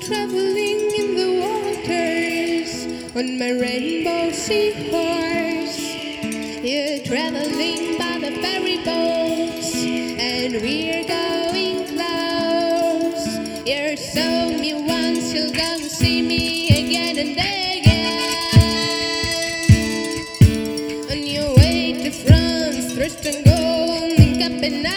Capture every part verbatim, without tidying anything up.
traveling in the waters on my rainbow seahorse. You're traveling by the ferry boats, and we're going close. You told me once you'll come see me again and again. On your way to France, Tristan Gold in Copenhagen.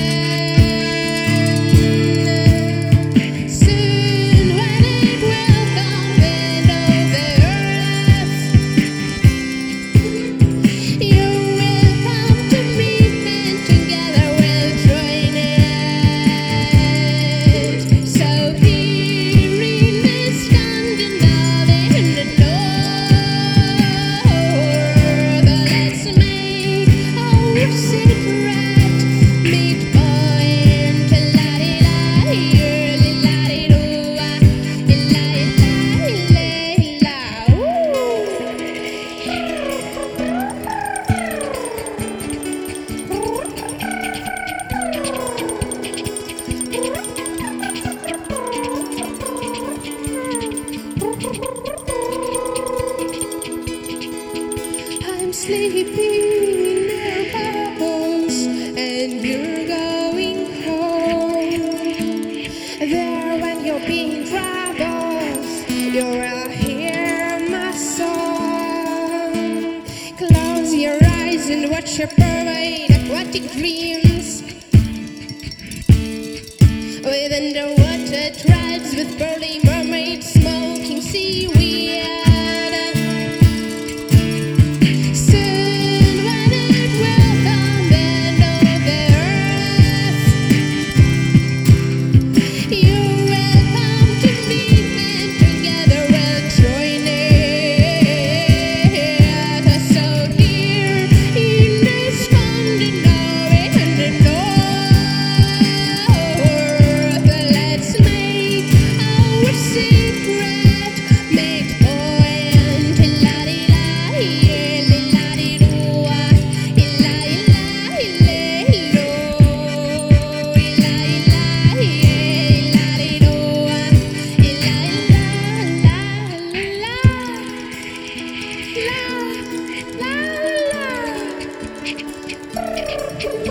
I'm sleeping in your bubbles, and you're going home. There when you're being troubles, you will hear my song. Close your eyes and watch your pervade aquatic dreams. With underwater tribes, with burly mermaids smoking seaweed. La, la, la.